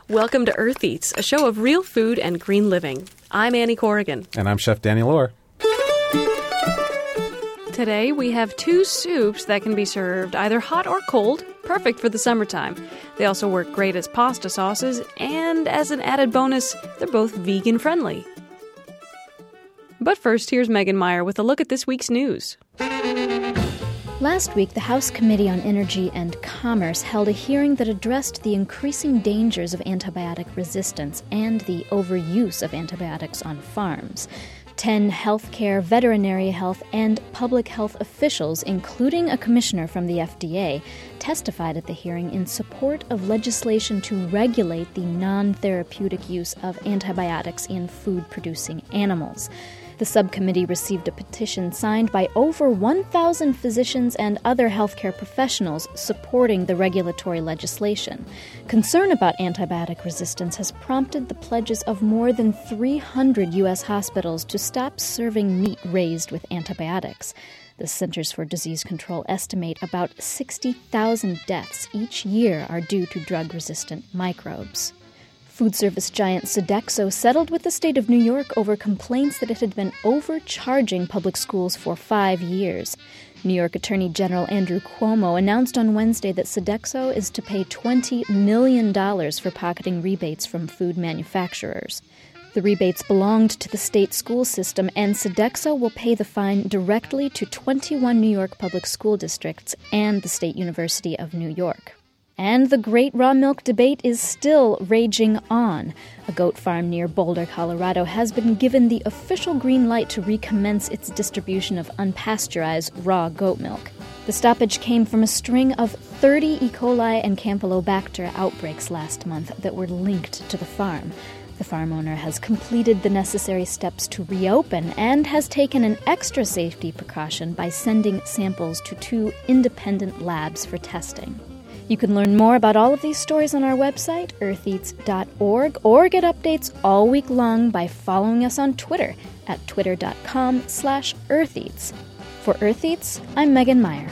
Welcome to Earth Eats, a show of real food and green living. I'm Annie Corrigan. And I'm Chef Danny Lohr. Today we have two soups that can be served either hot or cold, perfect for the summertime. They also work great as pasta sauces, and as an added bonus, they're both vegan-friendly. But first, here's Megan Meyer with a look at this week's news. Last week, the House Committee on Energy and Commerce held a hearing that addressed the increasing dangers of antibiotic resistance and the overuse of antibiotics on farms. 10 healthcare, veterinary health, and public health officials, including a commissioner from the FDA, testified at the hearing in support of legislation to regulate the non-therapeutic use of antibiotics in food-producing animals. The subcommittee received a petition signed by over 1,000 physicians and other healthcare professionals supporting the regulatory legislation. Concern about antibiotic resistance has prompted the pledges of more than 300 U.S. hospitals to stop serving meat raised with antibiotics. The Centers for Disease Control estimate about 60,000 deaths each year are due to drug-resistant microbes. Food service giant Sodexo settled with the state of New York over complaints that it had been overcharging public schools for 5 years. New York Attorney General Andrew Cuomo announced on Wednesday that Sodexo is to pay $20 million for pocketing rebates from food manufacturers. The rebates belonged to the state school system, and Sodexo will pay the fine directly to 21 New York public school districts and the State University of New York. And the great raw milk debate is still raging on. A goat farm near Boulder, Colorado, has been given the official green light to recommence its distribution of unpasteurized raw goat milk. The stoppage came from a string of 30 E. coli and Campylobacter outbreaks last month that were linked to the farm. The farm owner has completed the necessary steps to reopen and has taken an extra safety precaution by sending samples to 2 independent labs for testing. You can learn more about all of these stories on our website, eartheats.org, or get updates all week long by following us on Twitter at twitter.com/eartheats. For Earth Eats, I'm Megan Meyer.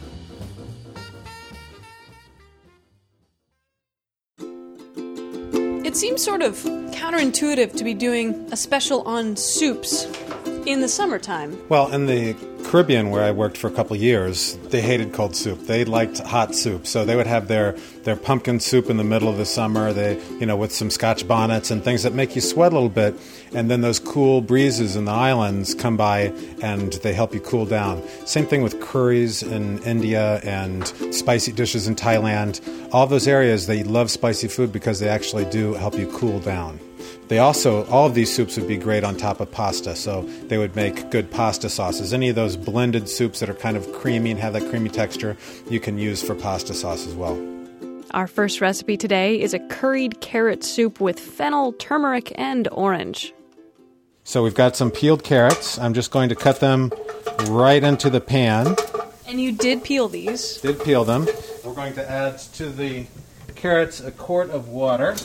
It seems sort of counterintuitive to be doing a special on soups in the summertime. Well, in the Caribbean, where I worked for a couple of years, they hated cold soup. They liked hot soup. So they would have their pumpkin soup in the middle of the summer, with some Scotch bonnets and things that make you sweat a little bit. And then those cool breezes in the islands come by and they help you cool down. Same thing with curries in India and spicy dishes in Thailand. All those areas, they love spicy food because they actually do help you cool down. All of these soups would be great on top of pasta, so they would make good pasta sauces. Any of those blended soups that are kind of creamy and have that creamy texture, you can use for pasta sauce as well. Our first recipe today is a curried carrot soup with fennel, turmeric, and orange. So we've got some peeled carrots. I'm just going to cut them right into the pan. And you did peel these. Did peel them. We're going to add to the carrots a quart of water.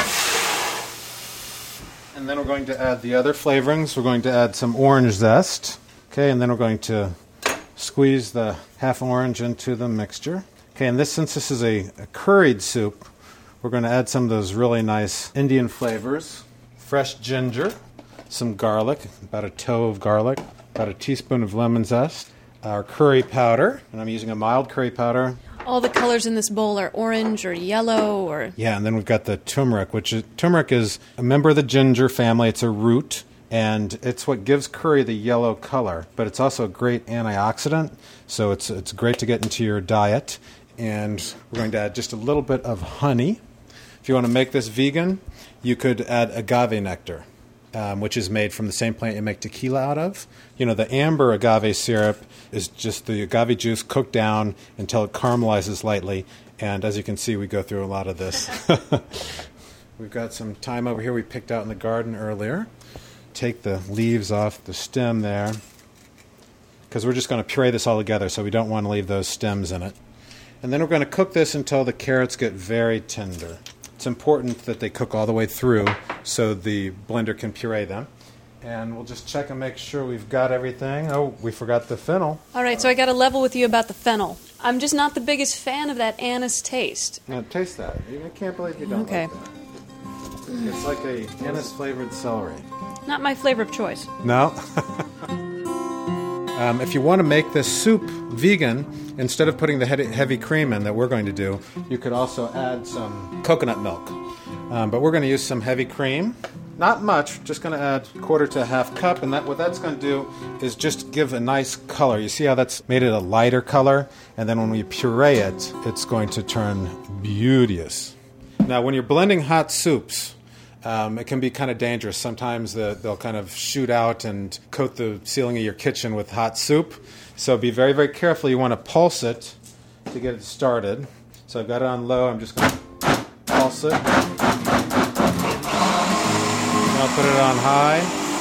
And then we're going to add the other flavorings. We're going to add some orange zest. Okay, and then we're going to squeeze the half orange into the mixture. Okay, and since this is a curried soup, we're going to add some of those really nice Indian flavors. Fresh ginger, some garlic, about a toe of garlic, about a teaspoon of lemon zest, our curry powder, and I'm using a mild curry powder. All the colors in this bowl are orange or yellow or... Yeah, and then we've got the turmeric, turmeric is a member of the ginger family. It's a root, and it's what gives curry the yellow color. But it's also a great antioxidant, so it's great to get into your diet. And we're going to add just a little bit of honey. If you want to make this vegan, you could add agave nectar, which is made from the same plant you make tequila out of. The amber agave syrup is just the agave juice cooked down until it caramelizes lightly. And as you can see, we go through a lot of this. We've got some thyme over here we picked out in the garden earlier. Take the leaves off the stem there, because we're just going to puree this all together, so we don't want to leave those stems in it. And then we're going to cook this until the carrots get very tender. It's important that they cook all the way through so the blender can puree them. And we'll just check and make sure we've got everything. Oh, we forgot the fennel. All right, so I got to level with you about the fennel. I'm just not the biggest fan of that anise taste. Now, taste that. I can't believe you don't like that. It's like a anise-flavored celery. Not my flavor of choice. No? If you want to make this soup vegan, instead of putting the heavy cream in that we're going to do, you could also add some coconut milk. But we're going to use some heavy cream. Not much, just going to add a quarter to a half cup, and what that's going to do is just give a nice color. You see how that's made it a lighter color? And then when we puree it, it's going to turn beauteous. Now, when you're blending hot soups, it can be kind of dangerous. Sometimes they'll kind of shoot out and coat the ceiling of your kitchen with hot soup. So be very, very careful. You want to pulse it to get it started. So I've got it on low. I'm just going to pulse it. I'll put it on high.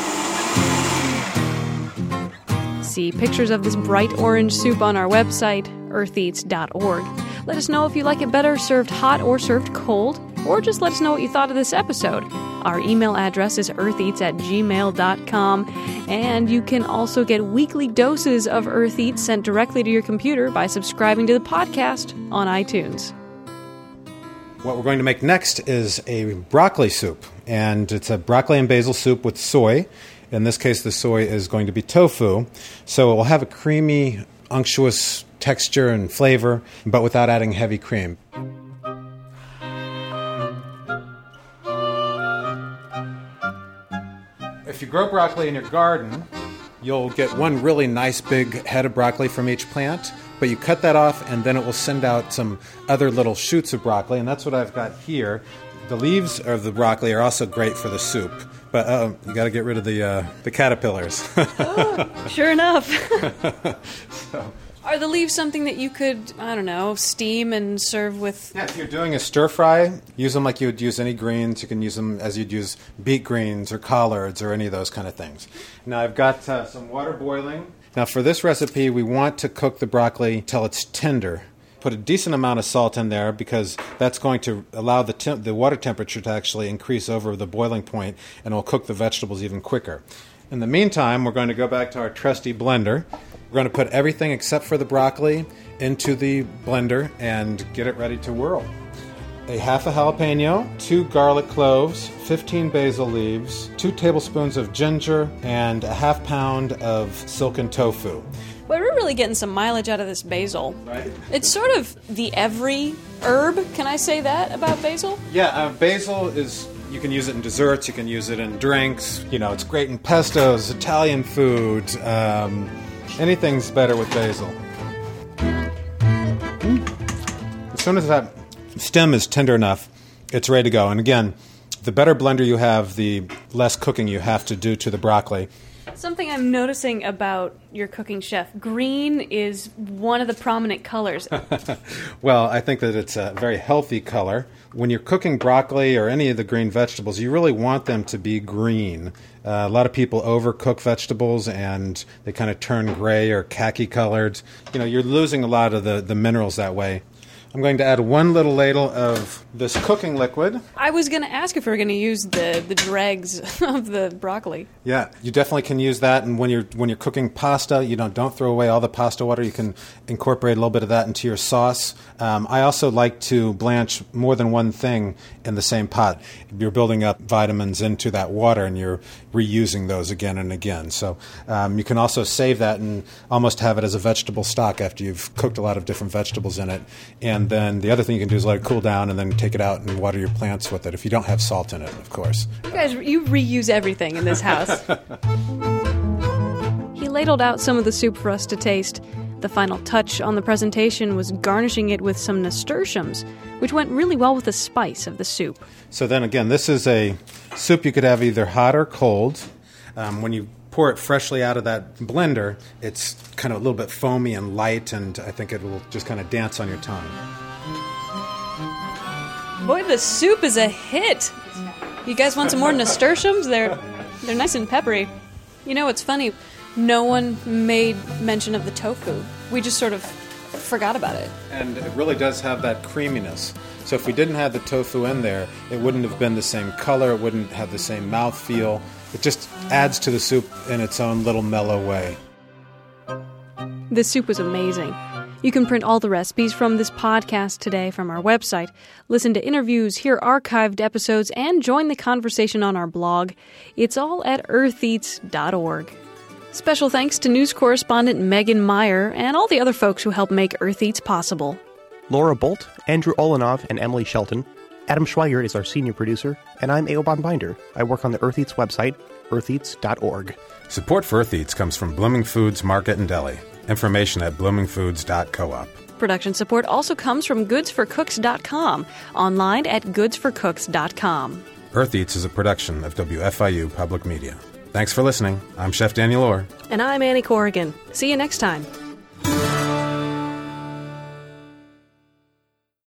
See pictures of this bright orange soup on our website, eartheats.org. Let us know if you like it better served hot or served cold, or just let us know what you thought of this episode. Our email address is eartheats@gmail.com, and you can also get weekly doses of Earth Eats sent directly to your computer by subscribing to the podcast on iTunes. What we're going to make next is a broccoli soup, and it's a broccoli and basil soup with soy. In this case, the soy is going to be tofu, so it will have a creamy, unctuous texture and flavor, but without adding heavy cream. If you grow broccoli in your garden, you'll get one really nice big head of broccoli from each plant, but you cut that off and then it will send out some other little shoots of broccoli, and that's what I've got here. The leaves of the broccoli are also great for the soup, but you got to get rid of the caterpillars. Sure enough. Are the leaves something that you could, I don't know, steam and serve with? Yeah, if you're doing a stir fry, use them like you would use any greens. You can use them as you'd use beet greens or collards or any of those kind of things. Now I've got some water boiling. Now for this recipe, we want to cook the broccoli till it's tender. Put a decent amount of salt in there because that's going to allow the water temperature to actually increase over the boiling point, and it'll cook the vegetables even quicker. In the meantime, we're going to go back to our trusty blender. We're going to put everything except for the broccoli into the blender and get it ready to whirl. A half a jalapeno, 2 garlic cloves, 15 basil leaves, 2 tablespoons of ginger, and a half pound of silken tofu. Well, we're really getting some mileage out of this basil. Right. It's sort of the every herb. Can I say that about basil? Yeah, basil is... You can use it in desserts, you can use it in drinks. You know, it's great in pestos, Italian food. Anything's better with basil. As soon as that stem is tender enough, it's ready to go. And again, the better blender you have, the less cooking you have to do to the broccoli. Something I'm noticing about your cooking, chef, green is one of the prominent colors. Well, I think that it's a very healthy color. When you're cooking broccoli or any of the green vegetables, you really want them to be green. A lot of people overcook vegetables and they kind of turn gray or khaki colored. You know, you're losing a lot of the minerals that way. I'm going to add 1 little ladle of this cooking liquid. I was going to ask if we were going to use the dregs of the broccoli. Yeah, you definitely can use that. And when you're cooking pasta, don't throw away all the pasta water. You can incorporate a little bit of that into your sauce. I also like to blanch more than one thing in the same pot. You're building up vitamins into that water, and you're reusing those again and again. So you can also save that and almost have it as a vegetable stock after you've cooked a lot of different vegetables in it. And then the other thing you can do is let it cool down and then take it out and water your plants with it, if you don't have salt in it, of course. You guys, you reuse everything in this house. He ladled out some of the soup for us to taste. The final touch on the presentation was garnishing it with some nasturtiums, which went really well with the spice of the soup. So then again, this is a soup you could have either hot or cold. When you pour it freshly out of that blender, it's kind of a little bit foamy and light, and I think it will just kind of dance on your tongue. Boy, the soup is a hit. You guys want some more nasturtiums? They're nice and peppery. You know, it's funny. No one made mention of the tofu. We just sort of forgot about it. And it really does have that creaminess. So if we didn't have the tofu in there, it wouldn't have been the same color, it wouldn't have the same mouthfeel. It just adds to the soup in its own little mellow way. This soup was amazing. You can print all the recipes from this podcast today from our website, listen to interviews, hear archived episodes, and join the conversation on our blog. It's all at eartheats.org. Special thanks to news correspondent Megan Meyer and all the other folks who help make Earth Eats possible. Laura Bolt, Andrew Olenov, and Emily Shelton. Adam Schweigert is our senior producer, and I'm Eoban Binder. I work on the Earth Eats website, eartheats.org. Support for Earth Eats comes from Blooming Foods Market and Deli. Information at bloomingfoods.coop. Production support also comes from goodsforcooks.com, online at goodsforcooks.com. Earth Eats is a production of WFIU Public Media. Thanks for listening. I'm Chef Daniel Orr. And I'm Annie Corrigan. See you next time.